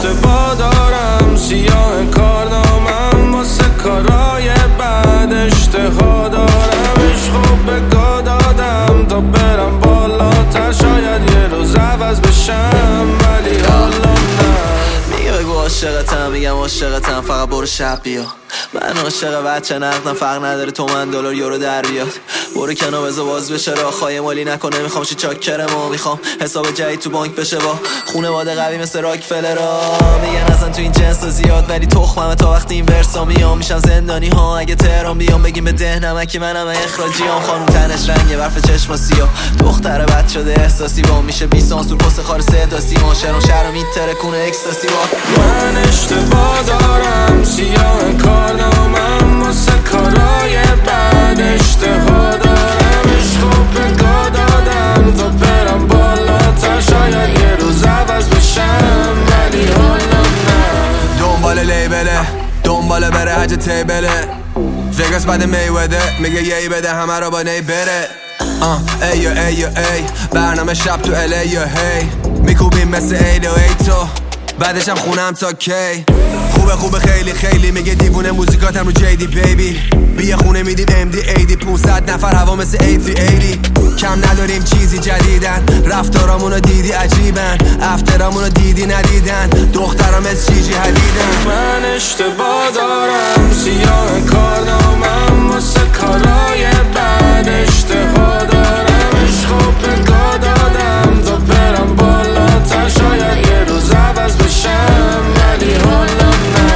اشتباه دارم، سیاه کارنامم واسه کارای بعد اشتها دارم. عشقو بگاه دادم تا برم بالاتر، شاید یه روز عوض بشم ولی حالا نه. میگه بگو عاشقتم، میگم عاشقتم، فقط برو شب بیا. من عاشق بچه نقدم، فرق نداره تومن دلار یورو در بیاد. برو کنار بذار باز بشه راه، خواهی مالی نکنه، میخوام چی چاکرمو، میخوام حساب جدید تو بانک بشه با خونواده قوی مثل راکفلرا. میگن اصلا تو این جنس زیاد ولی تخممه، تا وقتی این ورسا میام میشم زندانی ها. اگه تهران بیام بگیم به ده نمکی منم اخراجیام. خانوم تنش رنگه، برف چشم سیاه، دختر بد شده احساسی با میشه 20 سانسور پست خار صدا سیما. شهر میترکونه اکستاسی با. من اشتباه دارم، سیاه کارنامم واسه کارای بعد اشتها دارم. عشقو بگاه دادم تا برم بالاتر، شاید یه روز عوض بشم ولی حالا نه. دنبال لیبله، دنبال بره حج تیبله، وگاس بعد میوده میگه یهی بده همه رو با نی بره. ایو ایو ای برنامه شب تو الیو هی، میکوبیم مثل ایلو ای تو بعدشم خونم تا کی. خوبه خیلی خیلی، میگه دیوونه موزیکاتم رو جیدی بیبی. بیا خونه میدیم امدی ایدی، 500 نفر هوا مثل A380. کم نداریم چیزی جدیدن، رفتارامونو دیدی عجیبن، افترامونو دیدی ندیدن، دخترام از چیجی حدیدن. من اشتباه دارم، سیاه کارنامم واسه کارای بعد اشتها دارم. عشقو بگاه دادم تا برم بالاتر، شاید یه روز عوض بشم ولی حالا نه.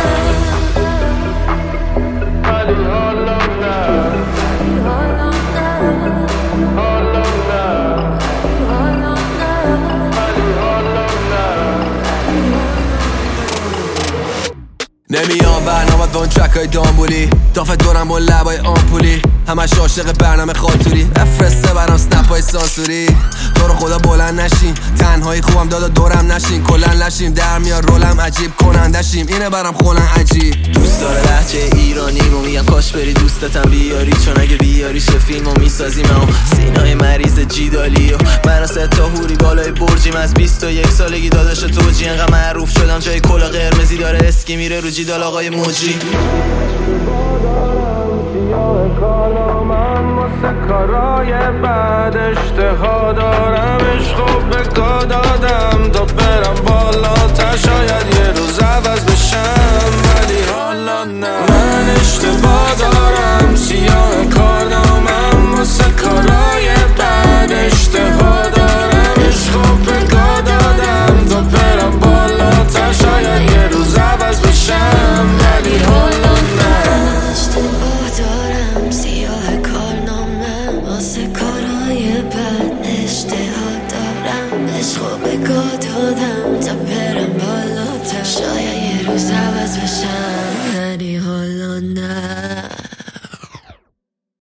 ولی حالا نه. حالا نه. ولی حالا نه. نمیام برنامه دون ترکای دامبولی، دافت دورم با لبای آمپولی، همش عاشق برنامه خاطوری، افرسته برام سنپای سانسوری. تو رو خدا بلند نشین، تنهایی خوبم دادا دورم نشین، کلن لشیم در میار رولم عجیب کنندشیم، اینه برام خولن عجیب. دوست داره لهجه ایرانی رو، میگم کاش بری دوستتم بیاری، چون اگه بیاریش فیلمو میسازیم. سینای مریض جیدالی و من و 3 تا هوری بالای برجیم، از 21 سالگی داداش توجی، انقدر معروف شدم جای کلا قرمزی داره اسکی میره رو جیدال آقای موجی. کارنامم واسه کارای بعد اشتها دارم. عشقو بگاه دادم تا برم بالاتر، شاید یه روز عوض بشم ولی حالا نه. من اشتباه دارم، سیاه کارنامم واسه کارای بعد اشتها دارم. عشقو بگاه دادم تا برم بالاتر، شاید یه روز عوض بشم ولی حالا نه. سیاه کارنامه واسه کارهای بد اشتها دارم. عشقو بگاه